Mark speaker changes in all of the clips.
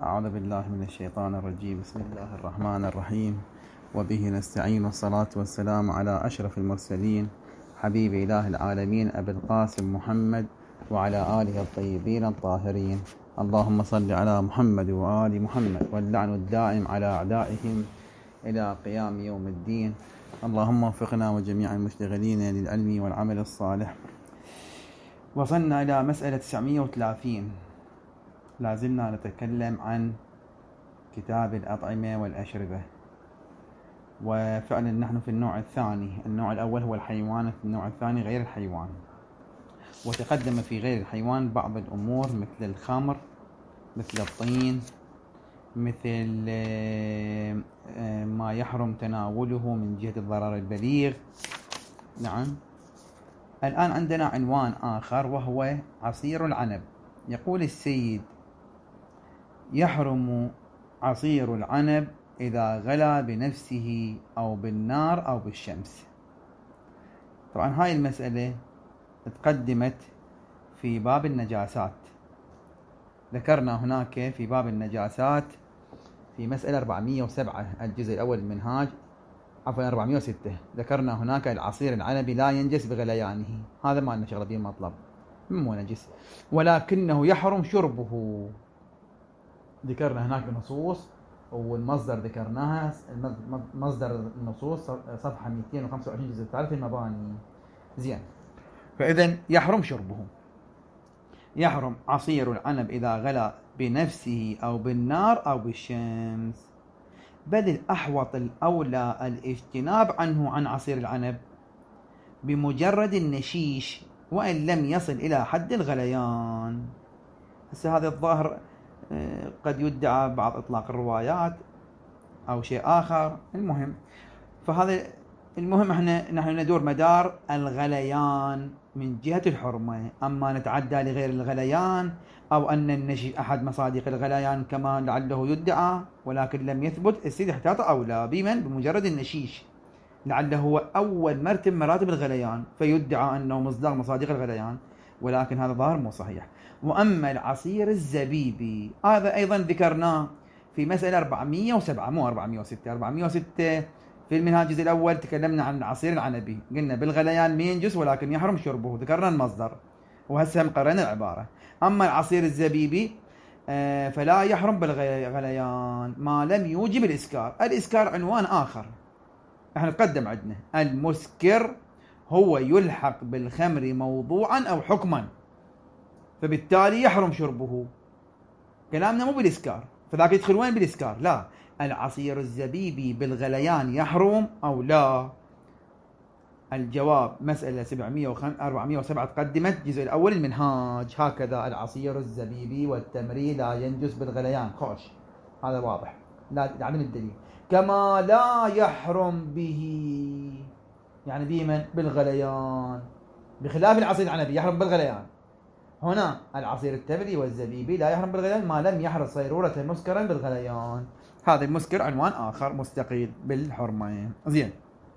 Speaker 1: أعوذ بالله من الشيطان الرجيم. بسم الله الرحمن الرحيم، وبه نستعين، والصلاة والسلام على أشرف المرسلين حبيب إله العالمين أبي القاسم محمد وعلى آله الطيبين الطاهرين. اللهم صل على محمد وآل محمد، واللعن الدائم على أعدائهم إلى قيام يوم الدين. اللهم وفقنا وجميع المشتغلين للعلم والعمل الصالح. وصلنا إلى مسألة 930. لازلنا نتكلم عن كتاب الأطعمة والأشربة، وفعلا نحن في النوع الثاني. النوع الأول هو الحيوان، النوع الثاني غير الحيوان. وتقدم في غير الحيوان بعض الأمور مثل الخمر، مثل الطين، مثل ما يحرم تناوله من جهة الضرر البليغ. نعم. الآن عندنا عنوان آخر وهو عصير العنب. يقول السيد: يحرم عصير العنب إذا غلى بنفسه أو بالنار أو بالشمس. طبعا هاي المسألة تقدمت في باب النجاسات. ذكرنا هناك في باب النجاسات في مسألة 407 الجزء الأول المنهاج، عفوا 406، ذكرنا هناك العصير العنبي لا ينجس بغليانه. هذا ما لنا شغل به، مطلب مو نجس، ولكنه يحرم شربه. ذكرنا هناك النصوص، والمصدر ذكرناها، مصدر النصوص صفحة 225 جزء الثالث المباني. زين. فإذن يحرم شربه. يحرم عصير العنب إذا غلى بنفسه أو بالنار أو بالشمس، بل الأحوط الأولى الاجتناب عنه، عن عصير العنب، بمجرد النشيش وإن لم يصل إلى حد الغليان. هسه هذا الظاهر قد يدعى بعض إطلاق الروايات أو شيء آخر. فهذا المهم، نحن ندور مدار الغليان من جهة الحرمة. أما نتعدى لغير الغليان أو أن النشيش أحد مصادق الغليان كما لعله يدعى ولكن لم يثبت، السيد احتاط أولى بمجرد النشيش، لعله هو أول مراتب الغليان فيدعى أنه مصداق مصادق الغليان، ولكن هذا ظاهر مو صحيح. وأما العصير الزبيبي هذا أيضا ذكرناه في مسألة 407 مو 406. 406 في المنهاج الجزء الأول تكلمنا عن العصير العنبي، قلنا بالغليان ينجس ولكن يحرم شربه، ذكرنا المصدر وهسه مقررنا العبارة. أما العصير الزبيبي فلا يحرم بالغليان ما لم يوجب الإسكار. الإسكار عنوان آخر، احنا تقدم عندنا المسكر هو يلحق بالخمر موضوعا أو حكما، فبالتالي يحرم شربه. كلامنا مو بالإسكار، فذاك يدخل وين بالإسكار؟ لا، العصير الزبيبي بالغليان يحرم أو لا؟ الجواب مسألة 407 تقدمت الجزء الأول المنهاج هكذا: العصير الزبيبي والتمري لا ينجس بالغليان. خوش، هذا واضح، لا عدم الدليل. كما لا يحرم به، يعني بمن؟ بالغليان، بخلاف العصير العنبي يحرم بالغليان. هنا العصير التمري والزبيبي لا يحرم بالغليان ما لم يحرص صيرورة مسكرا بالغليان. هذا المسكر عنوان آخر مستقيل بالحرمة. زين.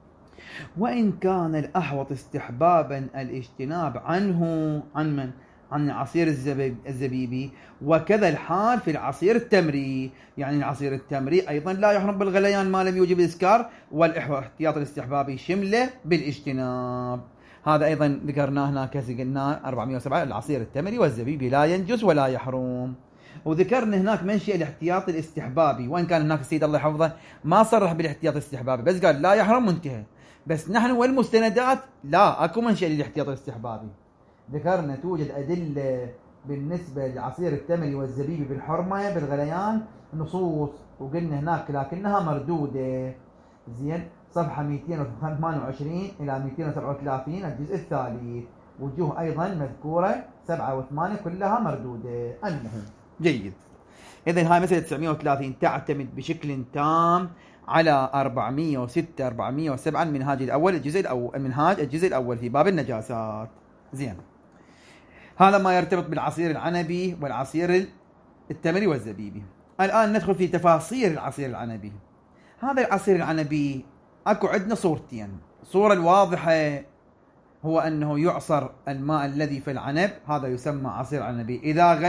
Speaker 1: وإن كان الأحوط استحبابا الاجتناب عنه، عن من؟ عن العصير الزبيبي، وكذا الحال في العصير التمري. يعني العصير التمري أيضا لا يحرم بالغليان ما لم يوجب الإسكار، والاحتياط الاستحبابي شمله بالاجتناب. هذا أيضا ذكرناه هناك، قلنا 407 العصير التمري والزبيبي لا ينجس ولا يحرم. وذكرنا هناك منشئ الاحتياط الاستحبابي، وإن كان هناك السيد الله يحفظه ما صرح بالاحتياط الاستحبابي، بس قال لا يحرم منتهى. بس نحن والمستندات لا، اكو منشأ للاحتياط الاستحبابي. ذكرنا توجد أدلة بالنسبة للعصير التمري والزبيبي بالحرمة بالغليان نصوص، وقلنا هناك لكنها مردودة. زين. صفحة 228 إلى 237 الجزء الثالث، وجوه أيضا مذكورة 7 و8 كلها مردودة. المهم جيد. إذن هاي مسألة 930 تعتمد بشكل تام على 406 407 المنهاج الأول الجزء الأول في باب النجاسات. زين. هذا ما يرتبط بالعصير العنبي والعصير التمري والزبيبي. الآن ندخل في تفاصيل العصير العنبي. هذا العصير العنبي أكو عندنا صورتين. الصورة الواضحة هو أنه يعصر الماء الذي في العنب، هذا يسمى عصير عنبي. إذا غلى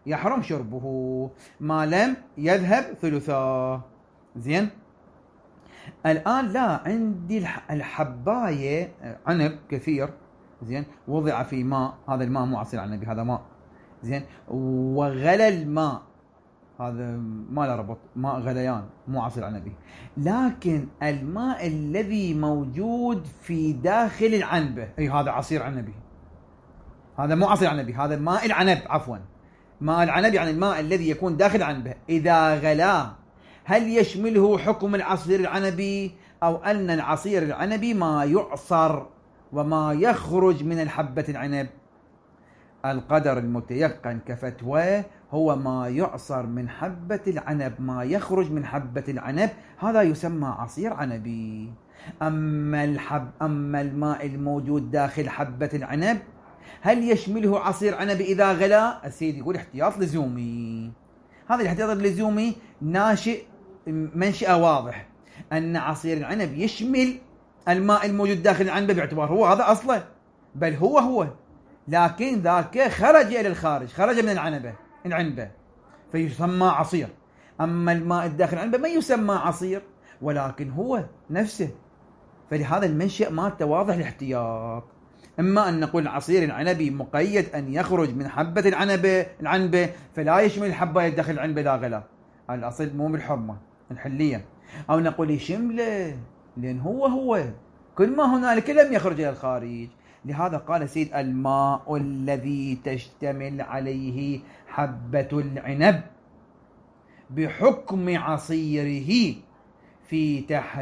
Speaker 1: يحرم شربه ما لم يذهب ثلثاه. زين، الآن لا عندي الحباية عنب كثير، زين، وضع في ماء، هذا الماء مو عصير عنبي، هذا ماء، زين، وغلى الماء، هذا ما له ربط، ماء غليان مو عصير عنبي. لكن الماء الذي موجود في داخل العنبة اي هذا عصير عنبي، هذا مو عصير عنبي، هذا ماء العنب، عفوا ماء العنب يعني الماء الذي يكون داخل العنبة إذا غلا، هل يشمله حكم العصير العنبي، أو أن العصير العنبي ما يعصر وما يخرج من الحبة العنب؟ القدر المتيقن كفتوى هو ما يعصر من حبة العنب، ما يخرج من حبة العنب، هذا يسمى عصير عنبي. أما الماء الموجود داخل حبة العنب هل يشمله عصير عنبي إذا غلا؟ السيد يقول احتياط لزومي. هذا الاحتياط اللزومي ناشئ منشأ واضح أن عصير العنب يشمل الماء الموجود داخل العنبة باعتبار هو هذا أصله، بل هو لكن ذاك خرج إلى الخارج، خرج من العنبة فيسمى عصير. أما الماء الداخل العنبة ما يسمى عصير ولكن هو نفسه. فلهذا المنشأ مالته واضح الاحتياط. إما أن نقول العصير العنبي مقيد أن يخرج من حبة العنبة فلا يشمل الحبة داخل العنبة إذا غلا، الأصل مو بالحرمة الحلية، أو نقول يشمله لأن هو كل ما هنالك لم يخرج إلى الخارج. لهذا قال سيد الماء الذي تشتمل عليه حبة العنب بحكم عصيره في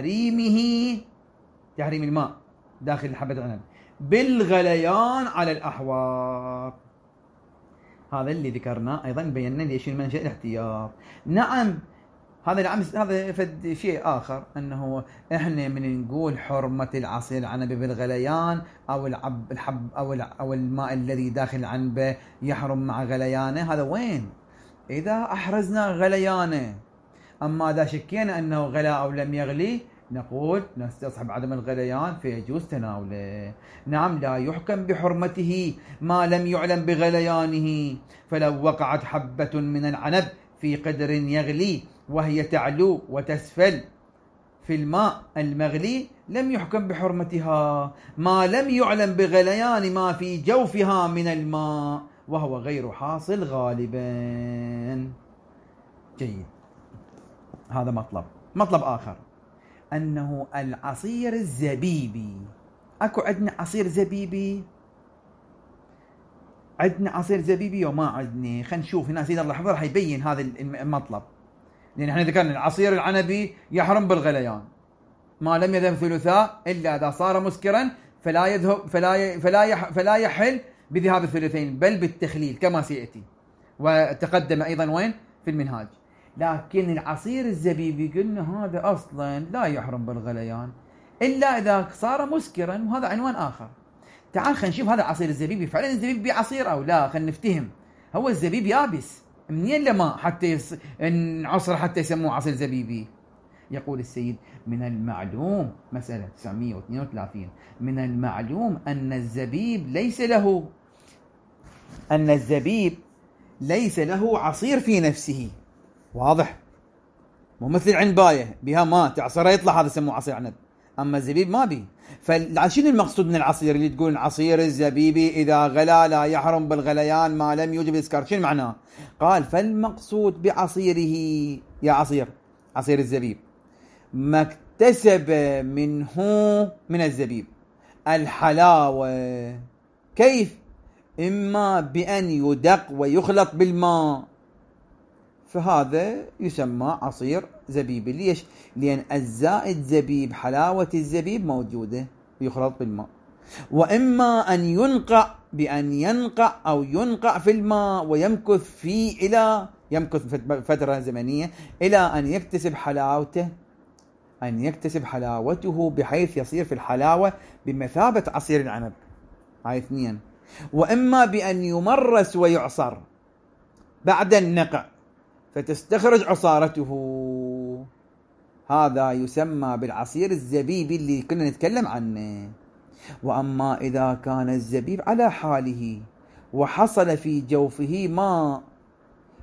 Speaker 1: تحريم الماء داخل حبة العنب بالغليان على الأحواض. هذا اللي ذكرناه أيضا، بينا ليش المنشأ الاحتياط. نعم هذا فد شيء آخر، أنه إحنا من نقول حرمة العصير العنبي بالغليان أو الماء الذي داخل العنبة يحرم مع غليانه، هذا وين؟ إذا أحرزنا غليانه. أما إذا شكينا أنه غلى أو لم يغلي نقول نستصحب عدم الغليان فيجوز تناوله. نعم لا يحكم بحرمته ما لم يعلم بغليانه، فلو وقعت حبة من العنب في قدر يغلي وهي تعلو وتسفل في الماء المغلي لم يحكم بحرمتها ما لم يعلم بغليان ما في جوفها من الماء، وهو غير حاصل غالبا. جيد، هذا مطلب آخر، أنه العصير الزبيبي، أكو عندنا عصير زبيبي، عندنا عصير زبيبي وما عندنا. خلينا نشوف هنا سيدنا اللحظة راح يبين هذا المطلب، لأن احنا ذكرنا العصير العنبي يحرم بالغليان ما لم يذهب ثلثاء إلا إذا صار مسكرا فلا يحل بذهاب الثلثين بل بالتخليل كما سيأتي وتقدم أيضا وين في المنهاج. لكن العصير الزبيبي قلنا هذا أصلا لا يحرم بالغليان إلا إذا صار مسكرا، وهذا عنوان آخر. تعال خلينا نشوف هذا العصير الزبيبي فعلا الزبيب بعصير أو لا، خلينا نفتهم. هو الزبيب يابس منين لما حتى عصر حتى يسموه عصير زبيبي؟ يقول السيد من المعلوم، مسألة 932، من المعلوم أن الزبيب ليس له عصير في نفسه، واضح، مو مثل العنباية بها ماء تعصره يطلع هذا يسموه عصير عنب، أما الزبيب ما بي. فشنو المقصود من العصير اللي تقول عصير الزبيبي إذا غلا لا يحرم بالغليان ما لم يوجب الإسكار؟ شنو معناه؟ قال فالمقصود بعصيره يا عصير الزبيب ما اكتسب منه من الزبيب الحلاوة. كيف؟ إما بأن يدق ويخلط بالماء، فهذا يسمى عصير زبيبي. ليش؟ لأن الزائد زبيب، حلاوة الزبيب موجودة ويخلط بالماء. وإما أن ينقع بأن ينقع أو ينقع في الماء ويمكث فيه يمكث فترة زمنية إلى أن يكتسب حلاوته بحيث يصير في الحلاوة بمثابة عصير العنب. هاي 2. وإما بأن يمرس ويعصر بعد النقع فتستخرج عصارته، هذا يسمى بالعصير الزبيبي اللي كنا نتكلم عنه. وأما إذا كان الزبيب على حاله وحصل في جوفه ماء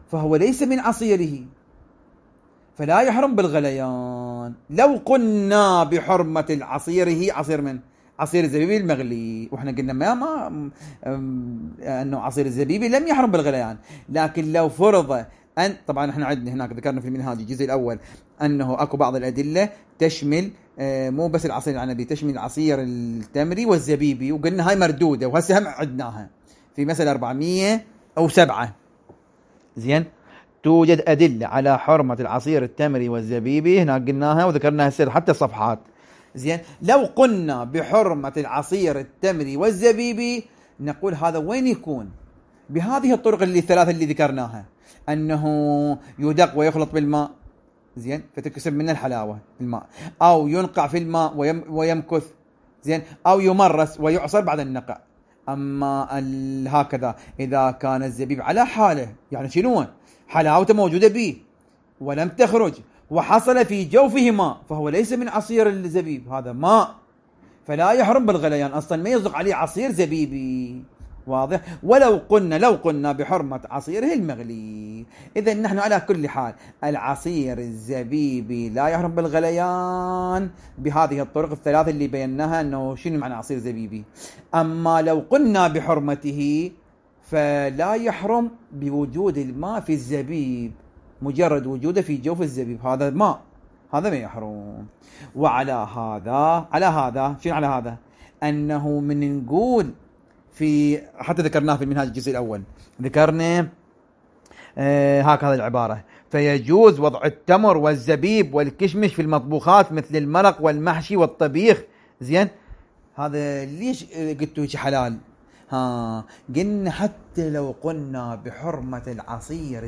Speaker 1: فهو ليس من عصيره فلا يحرم بالغليان. لو قلنا بحرمة العصير، هي عصير من عصير الزبيب المغلي، واحنا قلنا ما انه عصير الزبيب لم يحرم بالغليان. لكن لو فرض ان، طبعا احنا عندنا هناك ذكرنا في المنهاج الجزء الاول انه اكو بعض الادله تشمل مو بس العصير العنبي، تشمل العصير التمري والزبيبي، وقلنا هاي مردوده، وهسه هم عدناها في مسألة 407. زين، توجد أدلة على حرمة العصير التمري والزبيبي، هنا قلناها وذكرناها السر حتى الصفحات. زين، لو قلنا بحرمة العصير التمري والزبيبي نقول هذا وين يكون؟ بهذه الطرق الثلاثة اللي ذكرناها، أنه يدق ويخلط بالماء، زين، فتكسب منه الحلاوة الماء، أو ينقع في الماء ويمكث، زين، أو يمرس ويعصر بعد النقع. أما هكذا إذا كان الزبيب على حاله، يعني شنو؟ حلاوته موجودة به ولم تخرج وحصل في جوفه ماء، فهو ليس من عصير الزبيب، هذا ماء، فلا يحرم بالغليان، أصلا ما يصدق عليه عصير زبيبي. واضح؟ لو قلنا بحرمة عصيره المغلي. إذا نحن على كل حال العصير الزبيبي لا يحرم بالغليان بهذه الطرق الثلاثة اللي بيناها، أنه شنو معنى عصير زبيبي. أما لو قلنا بحرمته فلا يحرم بوجود الماء في الزبيب، مجرد وجوده في جوف الزبيب هذا ماء، هذا ما يحرم. وعلى هذا شنو على هذا؟ أنه من نقول في، حتى ذكرناه في المنهاج الجزء الأول، ذكرنا هكذا العبارة: فيجوز وضع التمر والزبيب والكشمش في المطبوخات مثل المرق والمحشي والطبيخ. زين، هذا ليش قلتوا هيك حلال؟ قلنا حتى لو قلنا بحرمة العصير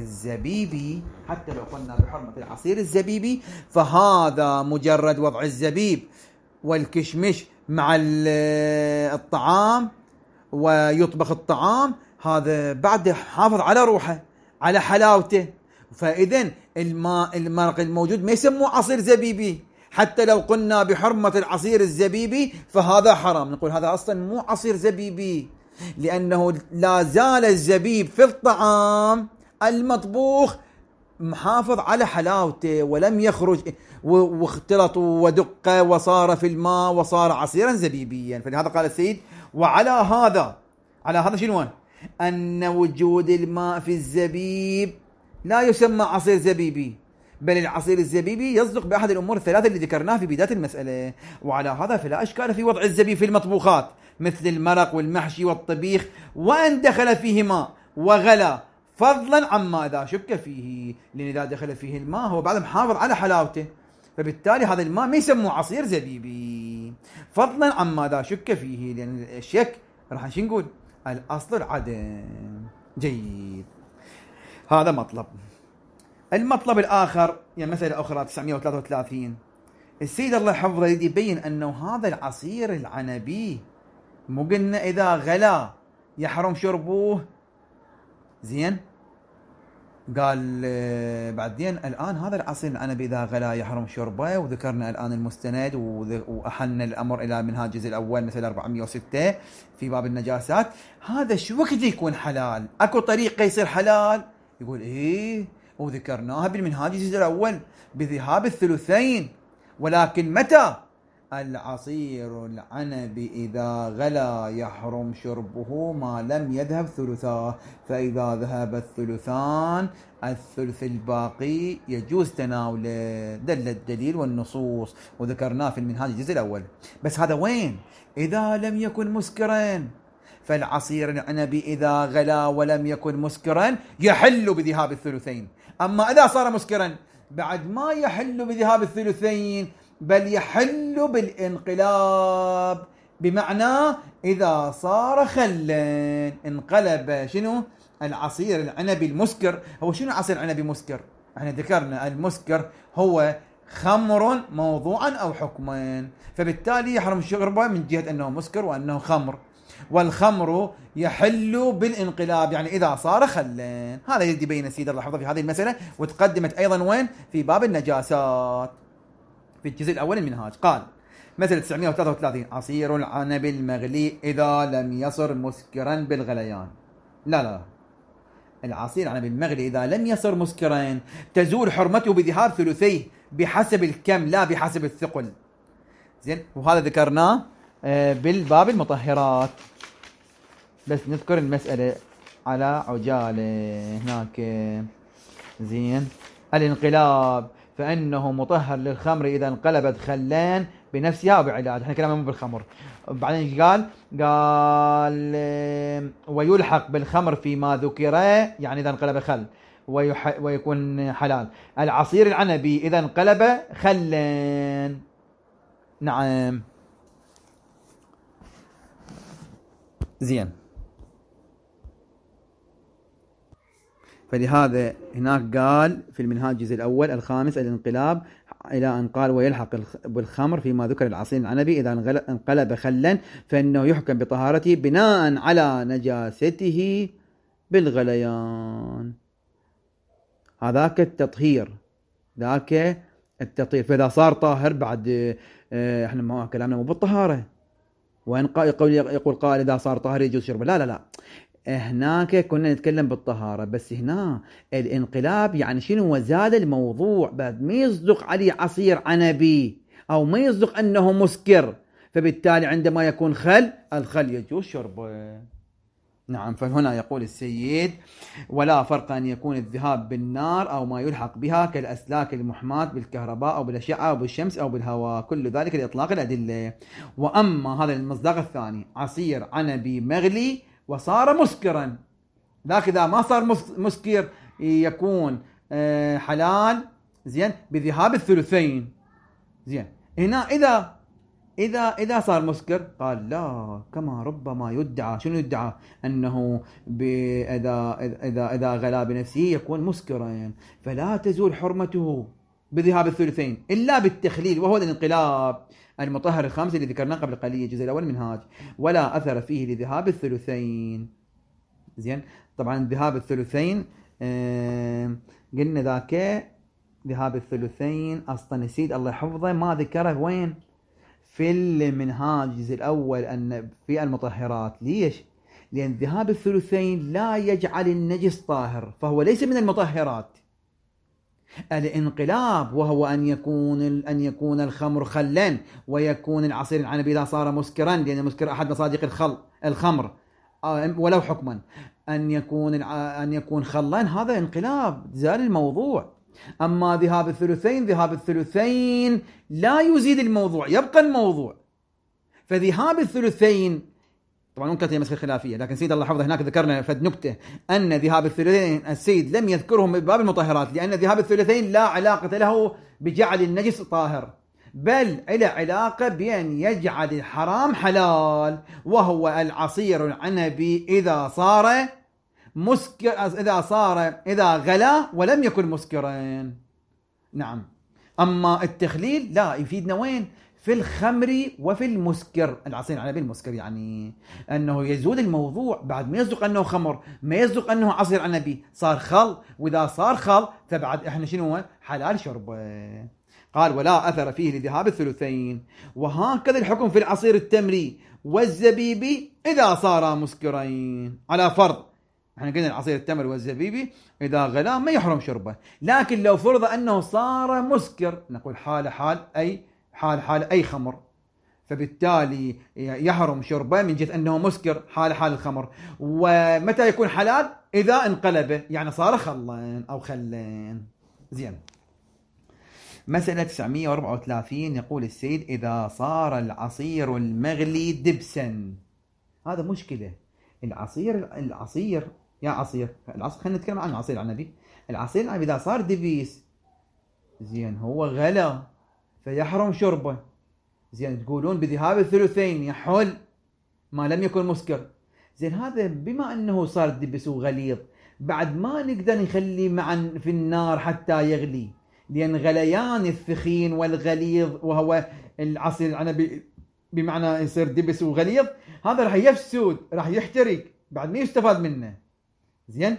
Speaker 1: الزبيبي، فهذا مجرد وضع الزبيب والكشمش مع الطعام ويطبخ الطعام، هذا بعد حافظ على روحه على حلاوته. فإذن المرق الموجود ما يسموه عصير زبيبي. حتى لو قلنا بحرمة العصير الزبيبي فهذا حرام، نقول هذا أصلا مو عصير زبيبي، لأنه لا زال الزبيب في الطعام المطبوخ محافظ على حلاوته ولم يخرج واختلط ودق وصار في الماء وصار عصيرا زبيبيا. فلهذا قال السيد: وعلى هذا شنو؟ أن وجود الماء في الزبيب لا يسمى عصير زبيبي، بل العصير الزبيبي يصدق بأحد الأمور الثلاثة اللي ذكرناها في بداية المسألة. وعلى هذا فلا أشكال في وضع الزبيب في المطبوخات مثل المرق والمحشي والطبيخ، وأن دخل فيه ماء وغلى، فضلا عما إذا شك فيه، لأن إذا دخل فيه الماء هو بعد محافظ على حلاوته، فبالتالي هذا الماء ما يسموه عصير زبيبي، فضلا عما إذا شك فيه، لأن الشك راح نقول الأصل العدم. جيد، هذا مطلب. المطلب الآخر يعني مسألة أخرى 933، السيد الله يحفظه يبين أنه هذا العصير العنبي مو قلنا إذا غلا يحرم شربوه؟ زين، قال بعدين الآن هذا العصير العنبي إذا غلا يحرم شربه، وذكرنا الآن المستند وأحلنا الأمر إلى منهاج الجزء الأول مثل 406 في باب النجاسات. هذا شو وقت يكون حلال؟ أكو طريقة يصير حلال؟ يقول إيه، وذكرناها بالمنهاج الجزء الأول بذهاب الثلثين. ولكن متى؟ العصير العنبي إذا غلا يحرم شربه ما لم يذهب ثلثاه، فإذا ذهب الثلثان الثلث الباقي يجوز تناوله، دل الدليل والنصوص، وذكرناه في المنهاج الجزء الأول. بس هذا وين؟ إذا لم يكن مسكرا، فالعصير العنبي إذا غلا ولم يكن مسكرا يحل بذهاب الثلثين. أما إذا صار مسكرا بعد ما يحل بذهاب الثلثين، بل يحل بالانقلاب، بمعنى إذا صار خلا انقلب. شنو العصير العنبي المسكر؟ هو شنو عصير عنبي مسكر؟ احنا ذكرنا المسكر هو خمر موضوعا أو حكما، فبالتالي يحرم شربه من جهة أنه مسكر وأنه خمر، والخمر يحل بالانقلاب يعني إذا صار خلا. هذا يدي بين السيد الله حفظه في هذه المسألة، وتقدمت أيضا وين؟ في باب النجاسات في الجزء الأول المنهاج. قال مثل 933: عصير العنب المغلي إذا لم يصر مسكرا بالغليان. لا العصير العنب المغلي إذا لم يصر مسكرا تزول حرمته بذهاب ثلثيه بحسب الكم لا بحسب الثقل. زين، وهذا ذكرناه بالباب المطهرات. بس نذكر المسألة على عجالة هناك. زين، الانقلاب فإنه مطهر للخمر إذا انقلبت خلان بنفسها أو بعلاج. احنا كلامنا مو بالخمر. بعدين قال ويلحق بالخمر فيما ذكر، يعني إذا انقلب خل ويكون حلال. العصير العنبي إذا انقلب خلان. نعم. زين، فلهذا هناك قال في المنهاج الجزء الأول الخامس الانقلاب، إلى أن قال ويلحق بالخمر فيما ذكر العصير العنبي إذا انقلب خلا فإنه يحكم بطهارته بناء على نجاسته بالغليان. هذاك التطهير، ذاك التطهير. فإذا صار طاهر بعد احنا ما كلامنا مو بالطهارة. وإن يقول قائل إذا صار طاهر يجوز شربه، لا لا لا، هناك كنا نتكلم بالطهارة، بس هنا الانقلاب يعني شنو؟ وزاد الموضوع، بعد ما يصدق عليه عصير عنبي أو ما يصدق أنه مسكر، فبالتالي عندما يكون الخل يجوز شربه. نعم، فهنا يقول السيد ولا فرق أن يكون الذهاب بالنار أو ما يلحق بها كالأسلاك المحماة بالكهرباء أو بالأشعة أو بالشمس أو بالهواء، كل ذلك لإطلاق الأدلة. وأما هذا المصداق الثاني عصير عنبي مغلي وصار مسكرا، لكن إذا ما صار مسكر يكون حلال. زين، بذهاب الثلثين. زين، هنا إذا صار مسكر قال لا، كما ربما يدعى. شنو يدعى؟ أنه إذا غلا بنفسه يكون مسكرا، فلا تزول حرمته بذهاب الثلثين إلا بالتخليل، وهو الانقلاب المطهر الخامس اللي ذكرناه قبل قليل الجزء الأول منهاج. ولا أثر فيه لذهاب الثلثين. زين، طبعا ذهاب الثلثين قلنا ذاك ذهاب الثلثين أصلا نسيت الله يحفظه ما ذكره وين في المنهاج الجزء الأول أن في المطهرات. ليش؟ لأن ذهاب الثلثين لا يجعل النجس طاهر، فهو ليس من المطهرات. الانقلاب وهو أن يكون الخمر خلا ويكون العصير العنبي إذا صار مسكرا، لأن المسكر أحد مصادق الخمر ولو حكما، أن يكون خلا، هذا انقلاب، زال الموضوع. أما ذهاب الثلثين لا يزيد الموضوع، يبقى الموضوع. فذهاب الثلثين طبعا ممكن هي مسألة خلافية، لكن سيد الله حفظه هناك ذكرنا فد نكتة أن ذهاب الثلثين السيد لم يذكرهم بباب المطهرات، لأن ذهاب الثلثين لا علاقة له بجعل النجس طاهر، بل إلى علاقة بأن يجعل الحرام حلال، وهو العصير العنبي إذا صار مسكر، إذا غلا ولم يكن مسكرا. نعم. أما التخليل لا يفيدنا وين؟ في الخمر وفي المسكر. العصير العنبي المسكر يعني أنه يزول الموضوع، بعد ما يصدق أنه خمر، ما يصدق أنه عصير عنبي، صار خل، وإذا صار خل فبعد إحنا شنو؟ حلال شربه. قال ولا أثر فيه لذهاب الثلثين. وهكذا الحكم في العصير التمري والزبيبي إذا صار مسكرين، على فرض احنا قلنا العصير التمر والزبيبي إذا غلا ما يحرم شربه، لكن لو فرض أنه صار مسكر نقول حال أي خمر، فبالتالي يحرم شربه من جهة أنه مسكر حال الخمر. ومتى يكون حلال؟ إذا انقلب، يعني صار خلان أو خلان. زين، مسألة 934 يقول السيد إذا صار العصير المغلي دبسا. هذا مشكلة. العصير خلينا نتكلم عن العصير العنبي. العصير العنبي إذا صار دبيس، زين، هو غلا فيحرم شربه. زين، تقولون بذهاب الثلثين يحل ما لم يكن مسكر. زين، هذا بما أنه صار دبس وغليظ، بعد ما نقدر نخليه معا في النار حتى يغلي، لأن غليان الثخين والغليظ وهو العصير العنبي بمعنى يصير دبس وغليظ، هذا راح يفسد، راح يحترق، بعد ما يستفاد منه. زين،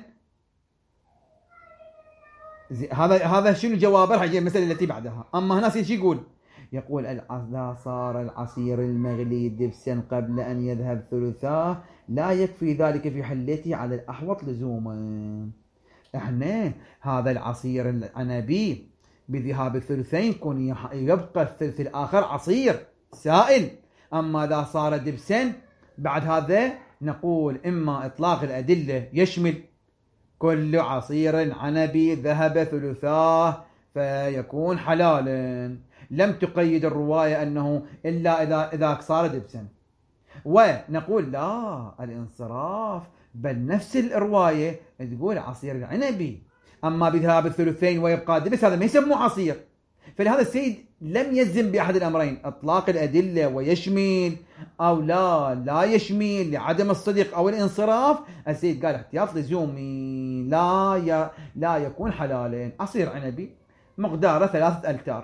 Speaker 1: هذا شنو جوابه؟ راح يجي المسألة التي بعدها. أما هنا سيد شو يقول؟ يقول إذا صار العصير المغلي دبسا قبل أن يذهب ثلثاه لا يكفي ذلك في حلته على الأحوط لزوما. احنا هذا العصير العنبي بذهاب الثلثين يكون يبقى الثلث الآخر عصير سائل. أما إذا صار دبسا بعد هذا نقول إما إطلاق الأدلة يشمل كل عصير عنبي ذهب ثلثاه فيكون حلالا، لم تقيد الرواية أنه إلا إذا صار دبسا. ونقول لا، الانصراف بل نفس الرواية تقول عصير العنبي، أما بذهاب الثلثين ويبقى دبس هذا ما يسموه عصير. فلهذا السيد لم يزم بأحد الأمرين، إطلاق الأدلة ويشمل أو لا يشمل لعدم الصدق أو الانصراف. السيد قال احتياط لزومي لا يكون حلالا. عصير عنبي مقداره 3 ألتار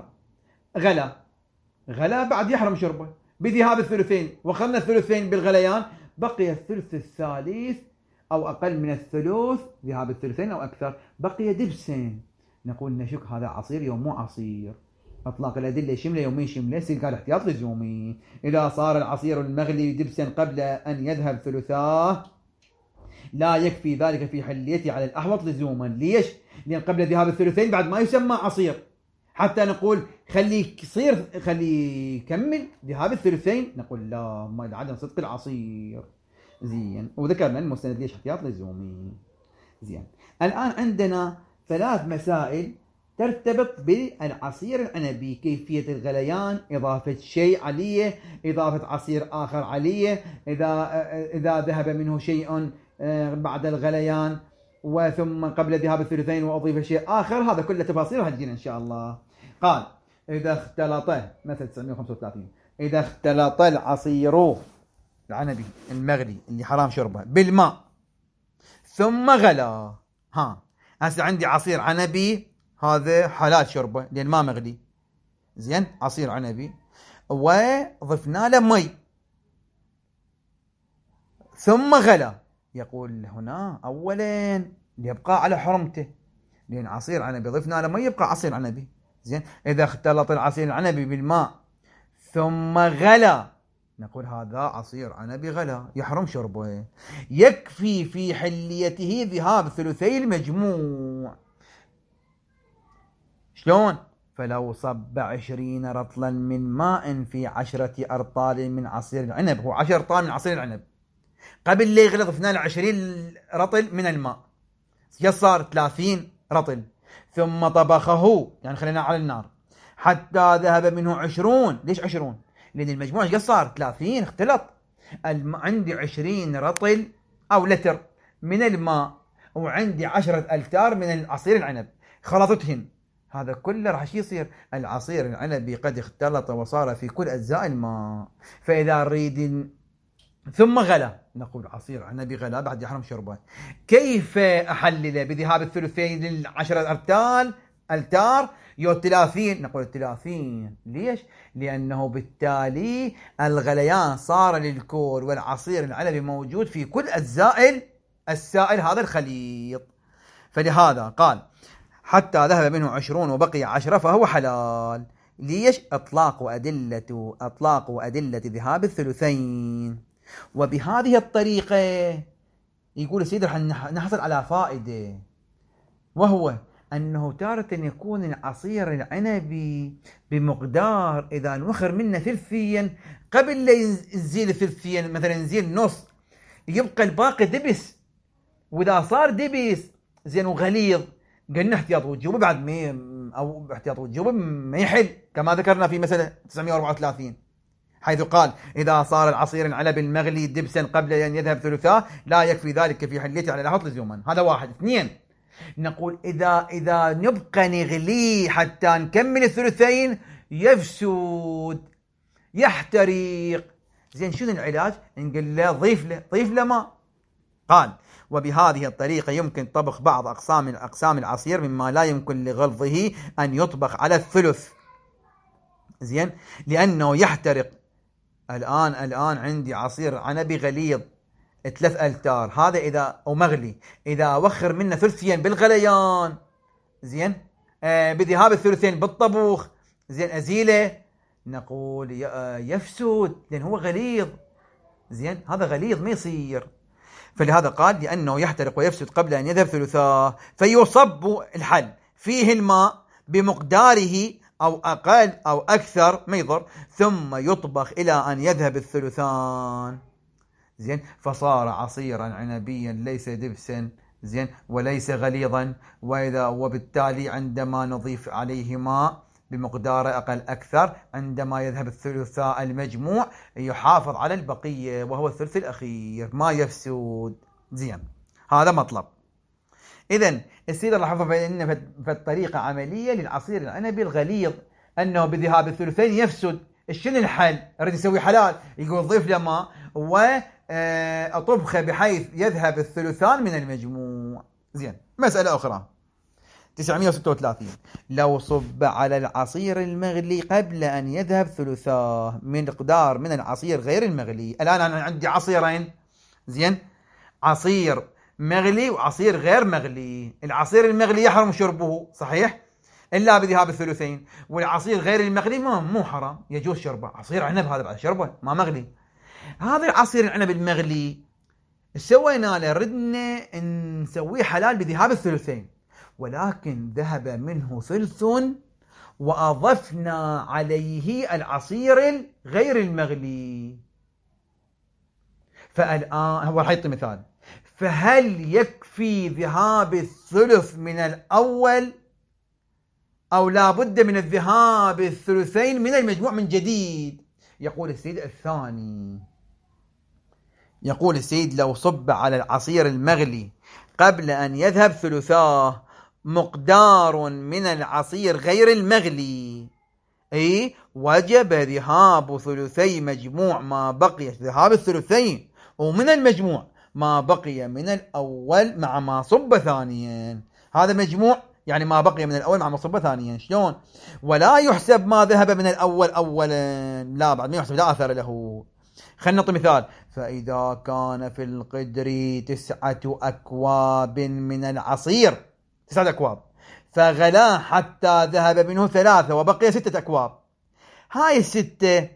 Speaker 1: غلا بعد يحرم شربه بذهاب الثلثين، وخلنا الثلثين بالغليان، بقي الثلث الثالث أو أقل من الثلث، ذهاب الثلثين أو أكثر، بقي دبسين. نقول نشك هذا عصير يوم مو عصير. اطلاق الادله شمله يومين شمله. سيد قال احتياط لزومي اذا صار العصير المغلي دبسا قبل ان يذهب ثلثاه لا يكفي ذلك في حليته على الاحوط لزوما. ليش؟ لان قبل ذهاب الثلثين بعد ما يسمى عصير، حتى نقول خلي يكمل ذهاب الثلثين، نقول لا، ما عدم صدق العصير. زين، وذكرنا المستند ليش احتياط لزومي. زين، الان عندنا 3 مسائل ترتبط بالعصير العنبي: كيفية الغليان، إضافة شيء عليه، إضافة عصير آخر عليه، إذا ذهب منه شيء بعد الغليان وثم قبل ذهاب الثلثين وأضيف شيء آخر. هذا كله تفاصيل هتجينا إن شاء الله. قال إذا اختلط، مثل 935، إذا اختلط العصير العنبي المغلي اللي حرام شربه بالماء ثم غلا. هسه عندي عصير عنبي هذا حلال شربه لان ما مغلي. زين، عصير عنبي وضفنا له مي ثم غلا. يقول هنا اولا يبقى على حرمته، لان عصير عنبي ضفنا له مي يبقى عصير عنبي. زين، اذا اختلط العصير العنبي بالماء ثم غلا، نقول هذا عصير عنبي غلا يحرم شربه. يكفي في حليته ذهاب ثلثي المجموع. شلون؟ فلو صب 20 رطلا من ماء في 10 أرطال من عصير العنب، هو 10 أرطال من عصير العنب، قبل لا يغلي ضفنا له 20 رطل من الماء، صار 30 رطل، ثم طبخه يعني خليناه على النار حتى ذهب منه 20. ليش 20؟ لأن المجموع ايش صار؟ 30 اختلط. عندي 20 رطل أو لتر من الماء وعندي 10 ألتار من عصير العنب، خلطتهن، هذا كله راح يصير العصير العنبي قد اختلط وصار في كل أجزاء الماء. فإذا نريد ثم غلا، نقول عصير عنبي غلا بعد يحرم شربه. كيف أحلله؟ بذهاب الثلثين للعشرة ألتار يو 30، نقول 30. ليش؟ لأنه بالتالي الغليان صار للكور والعصير العنبي موجود في كل أجزاء السائل هذا الخليط. فلهذا قال حتى ذهب منه 20 وبقي 10 فهو حلال. ليش؟ أطلاق وأدلة ذهاب الثلثين. وبهذه الطريقة يقول السيد رح نحصل على فائدة، وهو أنه تارة يكون العصير العنبي بمقدار إذا نوخر منه ثلثيا قبل لا ينزيل ثلثيا، مثلا ينزيل نص، يبقى الباقي دبس. وإذا صار دبس زين وغليظ قلنا احتياط وجوبه بعد أو احتياط وجوبه ما يحل، كما ذكرنا في مسألة 934 حيث قال إذا صار العصير العنبي المغلي دبسا قبل أن يذهب ثلثاه لا يكفي ذلك في حليته على الأحوط لزوما. هذا واحد. 2، نقول إذا نبقى نغليه حتى نكمل الثلثين يفسد يحترق. زين، شنو العلاج؟ نقول له ضيف له ماء. قال وبهذه الطريقة يمكن طبخ بعض أقسام العصير مما لا يمكن لغلظه أن يطبخ على الثلث. زين، لأنه يحترق. الآن عندي عصير عنبي غليظ 3 ألتار، هذا إذا ومغلي، إذا وخر منه ثلثيا بالغليان، زين، بذهاب الثلثين بالطبوخ، زين، أزيله نقول يفسد لأن هو غليظ. زين، هذا غليظ ما يصير. فلهذا قال لأنه يحترق ويفسد قبل أن يذهب ثلثاه، فيصب الحل فيه الماء بمقداره أو أقل أو أكثر ما يضر، ثم يطبخ إلى أن يذهب الثلثان. زين، فصار عصيرا عنبيا ليس دبسا، زين، وليس غليظا. وبالتالي عندما نضيف عليه ماء بمقدار أقل أكثر، عندما يذهب الثلثاء المجموع يحافظ على البقية وهو الثلث الأخير، ما يفسد. زين، هذا مطلب. إذن السيد راح يحفظ لنا في الطريقة عملية للعصير العنبي الغليظ أنه بذهاب الثلثين يفسد. شنو الحل؟ أريد يسوي حلال، يقول ضيف له ماء وأطبخه بحيث يذهب الثلثان من المجموع. زين، مسألة أخرى 936. لو صب على العصير المغلي قبل أن يذهب ثلثاه مقدار من العصير غير المغلي. الآن أنا عندي عصيرين، زين، عصير مغلي وعصير غير مغلي. العصير المغلي يحرم شربه، صحيح، إلا بذهاب الثلثين. والعصير غير المغلي مو حرام، يجوز شربه. عصير عنب هذا بعد شربه ما مغلي. هذا العصير العنب المغلي سوينا له، ردنا نسويه حلال بذهاب الثلثين، ولكن ذهب منه ثلث وأضفنا عليه العصير الغير المغلي. فالآن هو راح يعطي مثال، فهل يكفي ذهاب الثلث من الأول أو لا بد من الذهاب الثلثين من المجموع من جديد؟ يقول السيد الثاني، يقول السيد لو صب على العصير المغلي قبل أن يذهب ثلثاه مقدار من العصير غير المغلي، أي وجب ذهاب ثلثي مجموع ما بقي، ذهاب الثلثين ومن المجموع ما بقي من الأول مع ما صب ثانيا. هذا مجموع يعني ما بقي من الأول مع ما صب ثانيا. شلون؟ ولا يحسب ما ذهب من الأول أولا، لا بعد ما يحسب، لا أثر له. خلنا نعطي مثال. فإذا كان في القدر 9 أكواب من العصير، 9 أكواب، فغلا حتى ذهب منه 3 وبقي 6 أكواب. هاي 6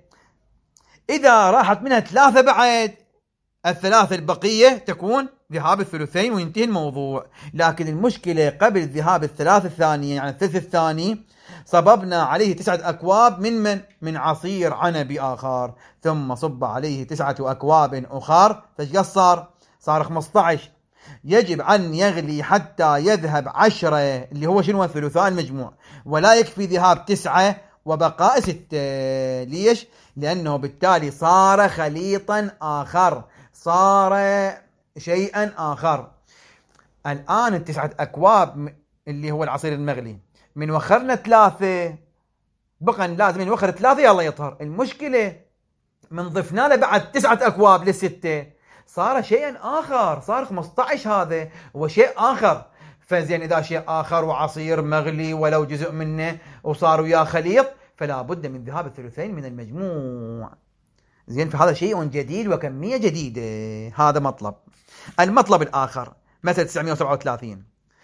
Speaker 1: إذا راحت منها 3 بعد، ال3 البقية تكون ذهاب الثلثين وينتهي الموضوع. لكن المشكلة قبل ذهاب ال3 الثانية، يعني الثلث الثاني، صببنا عليه 9 أكواب من عصير عنبي آخر، ثم صب عليه 9 أكواب أخر، فايش صار 15. يجب أن يغلي حتى يذهب 10، اللي هو شنو ثلثاء المجموع، ولا يكفي ذهاب 9 وبقاء 6. ليش؟ لأنه بالتالي صار خليطا آخر، صار شيئا آخر. الآن 9 أكواب اللي هو العصير المغلي من وخرنا 3 بقى لازم نوخر 3 يلا يطهر. المشكلة من ضفنا له بعد 9 أكواب ل6 صار شيئا آخر، صار 15. هذا هو شيء آخر. فزين إذا شيء آخر وعصير مغلي ولو جزء منه وصار وياه خليط، فلا بد من ذهاب الثلثين من المجموع. زين، فهذا شيء جديد وكمية جديدة. هذا مطلب. المطلب الآخر مثل 937.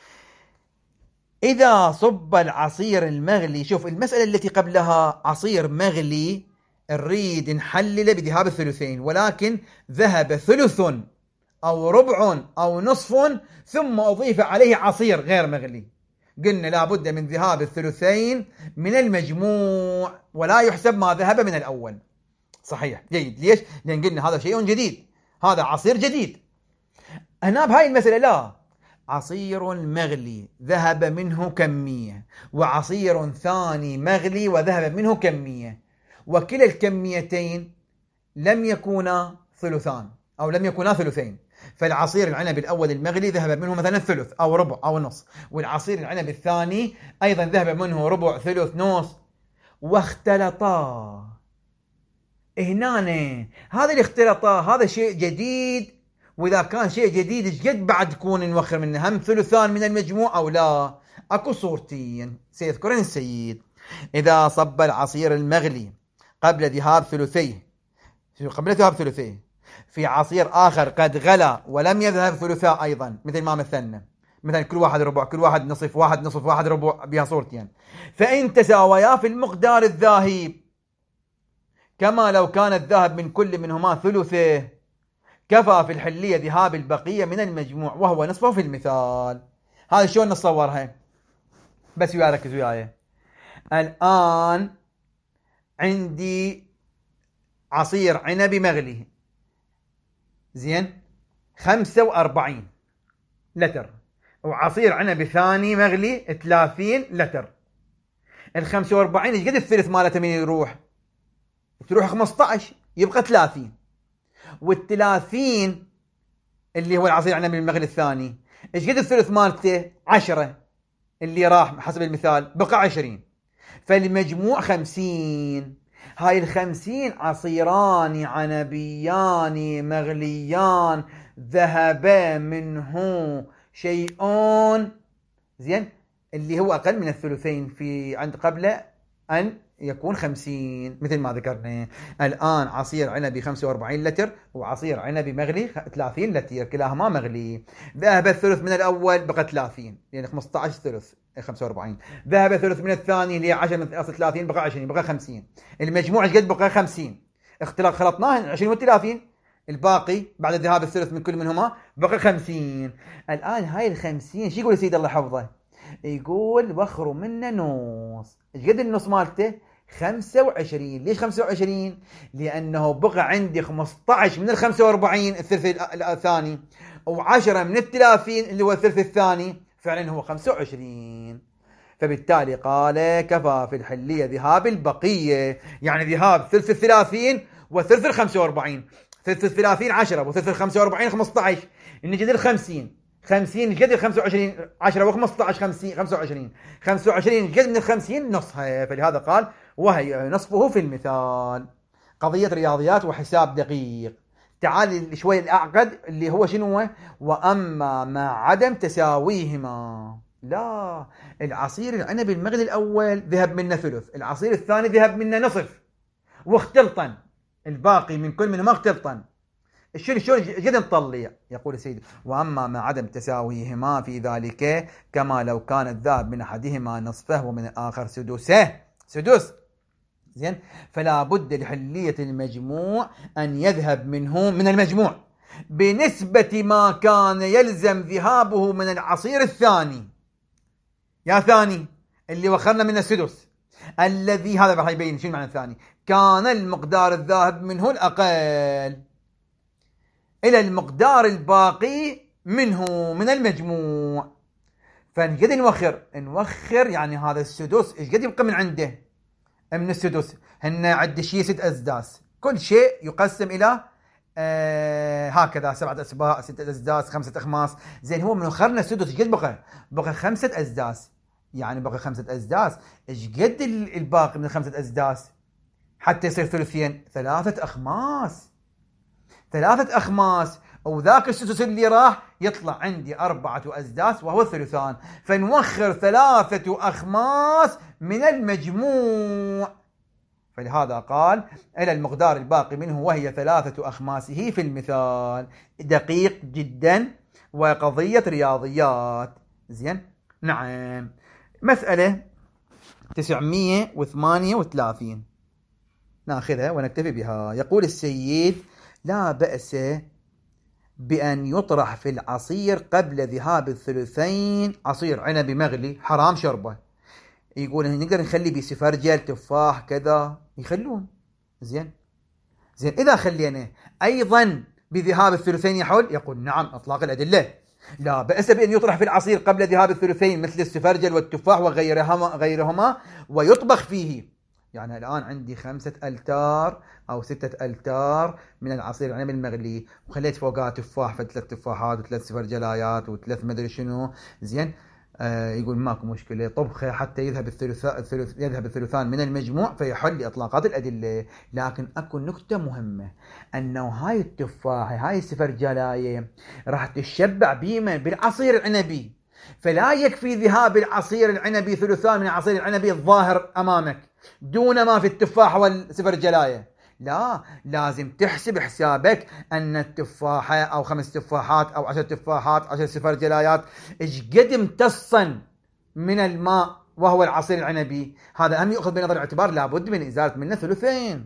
Speaker 1: إذا صب العصير المغلي، شوف المسألة التي قبلها عصير مغلي نريد نحلله بذهاب الثلثين، ولكن ذهب ثلث أو ربع أو نصف ثم أضيف عليه عصير غير مغلي. قلنا لا بد من ذهاب الثلثين من المجموع ولا يحسب ما ذهب من الأول. صحيح، جيد. ليش؟ لأن قلنا هذا شيء جديد، هذا عصير جديد. هنا بهاي المسألة لا، عصير مغلي ذهب منه كمية، وعصير ثاني مغلي وذهب منه كمية، وكلا الكميتين لم يكونا ثلثان أو لم يكونا ثلثين. فالعصير العنب الأول المغلي ذهب منه مثلا ثلث أو ربع أو نص، والعصير العنب الثاني أيضا ذهب منه ربع ثلث نص، واختلطا. هنا هذا الاختلاطا هذا شيء جديد. وإذا كان شيء جديد ايش قد بعد تكون نوخر منه؟ هم ثلثان من المجموع أو لا؟ أكو صورتين سيذكرن السيد. إذا صب العصير المغلي قبل ذهاب ثلثيه في عصير آخر قد غلى ولم يذهب ثلثاء أيضا، مثل ما مثلنا، مثلا كل واحد ربع، كل واحد نصف، واحد نصف، واحد ربع، بها صورتين، فإن تساويا في المقدار الذاهب كما لو كان الذهب من كل منهما ثلثه كفى في الحلية ذهاب البقية من المجموع وهو نصفه في المثال. هذا شلون نصورها؟ بس ويا ركز وياي. الآن عندي عصير عنبي مغلي، زين، 45 لتر، وعصير عنبي ثاني مغلي 30 لتر. ال 45 ايش قد الثلث مالته من يروح؟ تروح 15، يبقى 30. وال30 اللي هو العصير عنبي المغلي الثاني ايش قد الثلث مالته؟ 10 اللي راح حسب المثال، بقى 20. فالمجموع 50. هاي ال50 عصيران عنبيان مغليان ذهب منه شيئون، زين، اللي هو أقل من الثلثين في عند قبل أن يكون 50 مثل ما ذكرنا. الآن عصير عنبي 45 لتر وعصير عنبي مغلي 30 لتر، كلاهما مغلي. ذهب الثلث من الأول بقى 30، يعني 15 ثلث 45. ذهب ثلث من الثاني اللي هي 10 من أصل 30 بقى 20، بقى 50. المجموع ايش قد بقى؟ 50. خلطناه 20 و30، الباقي بعد ذهاب الثلث من كل منهما بقى 50. الآن هاي ال50 شو يقول سيد الله حفظه؟ يقول وخروا منه نص. ايش قد النص مالته؟ 25. ليش 25؟ لأنه بقى عندي 15 من ال 45 الثلث الثاني، و10 من ال 30 اللي هو الثلث الثاني، فعلا هو 25. فبالتالي قال كفى في الحلية ذهاب البقية، يعني ذهاب ثلث 30 وثلث 45. ثلث 30 10 وثلث 45 15. نجد 50 قد ال 25 10 و15 50 25 قد من ال 50 نصها. فلهذا قال وهي نصفه في المثال. قضية رياضيات وحساب دقيق. تعال شوي الأعقد اللي هو شنو؟ وأما مع عدم تساويهما. لا، العصير العنبي المغلي الأول ذهب منه ثلث، العصير الثاني ذهب منه نصف، واختلطا الباقي من كل منهما اختلطا. شلون جدا نطلع؟ يقول سيدي وأما مع عدم تساويهما في ذلك كما لو كان الذهب من أحدهما نصفه ومن الآخر سدس، زين، فلا بد لحلية المجموع أن يذهب منه من المجموع بنسبة ما كان يلزم ذهابه من العصير الثاني، يا ثاني اللي وخرنا من السدس، الذي هذا راح يبين شو معنى الثاني، كان المقدار الذاهب منه الأقل إلى المقدار الباقي منه من المجموع. فنقد نوخر يعني هذا السدس ايش قد يبقى من عنده من السدس؟ هن عد شيء 6 أسداس، كل شيء يقسم إلى هكذا 7 أسباع 6 أسداس 5 أخماس. زين، هو من خرنا السدس ايش قد بقى 5 أسداس، يعني بقى 5 أسداس. ايش قد الباقي من 5 أسداس حتى يصير ثلثين؟ 3 أخماس. وذاك السدس اللي راح يطلع عندي 4 أسداس وهو الثلثان. فنوخر 3 أخماس من المجموع. فلهذا قال إلى المقدار الباقي منه وهي 3 أخماسه في المثال. دقيق جدا وقضية رياضيات. زين، نعم. مسألة 938 ناخذها ونكتفي بها. يقول السيد لا بأس بأن يطرح في العصير قبل ذهاب الثلثين عصير عنبي مغلي حرام شربه. يقول نقدر نخلي بسفرجل تفاح كذا، يخلون. زين إذا خلينا أيضا بذهاب الثلثين يحل؟ يقول نعم، أطلاق الأدلة. لا بأس بأن يطرح في العصير قبل ذهاب الثلثين مثل السفرجل والتفاح وغيرهما ويطبخ فيه. يعني الآن عندي 5 ألتار أو 6 ألتار من العصير العنبي المغلي، وخليت فوقها تفاح، ف3 تفاحات و3 سفرجلايات و3 مدري شنو. زين، يقول ماكو مشكلة، طبخه حتى يذهب الثلثان من المجموع فيحل لإطلاقات الأدلة. لكن أكو نكتة مهمة، أنه هاي التفاحة هاي السفرجلاية راح تشبع بيمن بالعصير العنبي، فلا يكفي ذهاب العصير العنبي ثلثان من العصير العنبي الظاهر أمامك دون ما في التفاح والسفرجلاية. لا، لازم تحسب حسابك أن التفاحة أو 5 تفاحات أو 10 تفاحات 10 سفرجلايات إيش قد امتصن من الماء وهو العصير العنبي. هذا أهم يأخذ بنظر الاعتبار، لابد من إزالة منه ثلثين.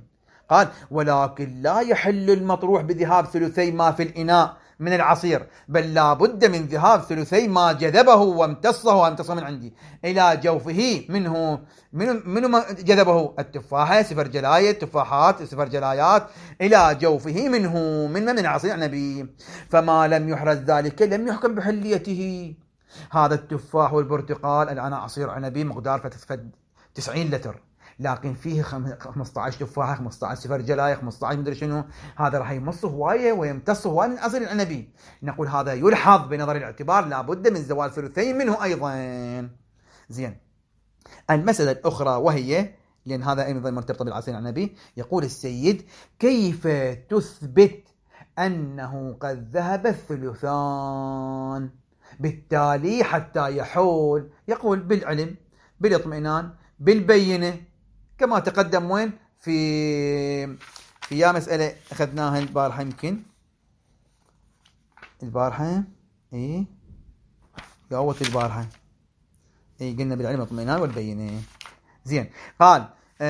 Speaker 1: قال ولكن لا يحل المطروح بذهاب ثلثي ما في الإناء من العصير، بل لا بد من ذهاب ثلثي ما جذبه وامتصه من عندي إلى جوفه منه ما جذبه التفاحة سفرجلاية، التفاحات سفرجلايات إلى جوفه من عصير عنبي، فما لم يحرز ذلك لم يحكم بحليته. هذا التفاح والبرتقال الآن عصير عنبي مقدار 90 لتر، لكن فيه 15 تفاحة، 15 سفرجلاية، 15 مدري شنو، هذا راح يمص هواية ويمتص هواية من عصير العنبي. نقول هذا يلحظ بنظر الاعتبار لابد من زوال ثلثين منه أيضا. زين، المسألة الأخرى وهي، لأن هذا أيضا مرتبط بالعصير العنبي، يقول السيد كيف تثبت أنه قد ذهب الثلثان؟ بالتالي حتى يحول، يقول بالعلم، بالاطمئنان، بالبينة، كما تقدم وين في يا مسألة أخذناها البارحة، يمكن البارحة يعوض البارحة قلنا بالعلم والاطمئنان والبينة. زين، قال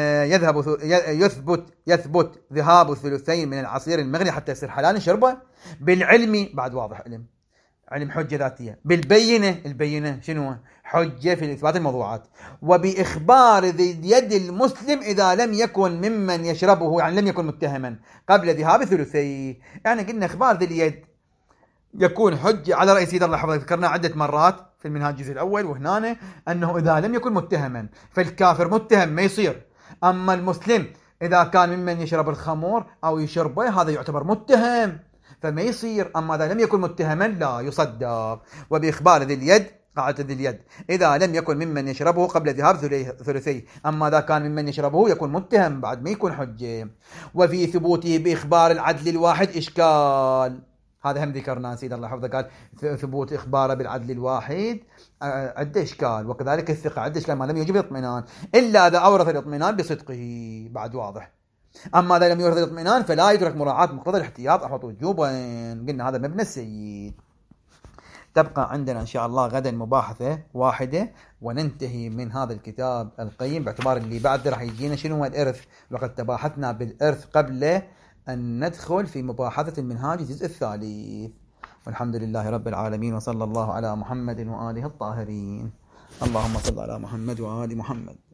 Speaker 1: يثبت ذهاب الثلثين من العصير المغلي حتى يصير حلال شربه بالعلم، بعد واضح علم حجة ذاتية، بالبينة، البينة شنو؟ حجة في إثبات الموضوعات، وبإخبار ذي اليد المسلم إذا لم يكن ممن يشربه، يعني لم يكن متهما قبل ذهاب ثلثيه. يعني قلنا إخبار ذي اليد يكون حجة على رأي سيد الله حفظه، ذكرنا عدة مرات في المنهاج الجزء الأول وهنا أنه إذا لم يكن متهما، فالكافر متهم ما يصير، أما المسلم إذا كان ممن يشرب الخمور أو يشربه هذا يعتبر متهم فما يصير، أما إذا لم يكن متهما لا يصدق. وبإخبار ذي اليد، قاعدة ذي اليد، إذا لم يكن ممن يشربه قبل ذهاب ثلثيه، أما إذا كان ممن يشربه يكون متهم بعد ما يكون حجة. وفي ثبوته بإخبار العدل الواحد إشكال، هذا هم ذكرنا سيد الله حفظه، قال ثبوت إخباره بالعدل الواحد عنده إشكال، وكذلك الثقة عنده إشكال ما لم يجب الاطمئنان إلا إذا أورث الاطمئنان بصدقه، بعد واضح. أما إذا لم يورث الاطمئنان فلا يترك مراعاة مقتضى الاحتياط أحوط وجوبا. قلنا هذا مبنى السيد. تبقى عندنا إن شاء الله غدا مباحثة واحدة وننتهي من هذا الكتاب القيم، باعتبار اللي بعد راح يجينا شنو هو الإرث، وقد تباحثنا بالإرث قبل أن ندخل في مباحثة المنهاج الجزء الثالث. والحمد لله رب العالمين، وصلى الله على محمد وآله الطاهرين. اللهم صل على محمد وآل محمد.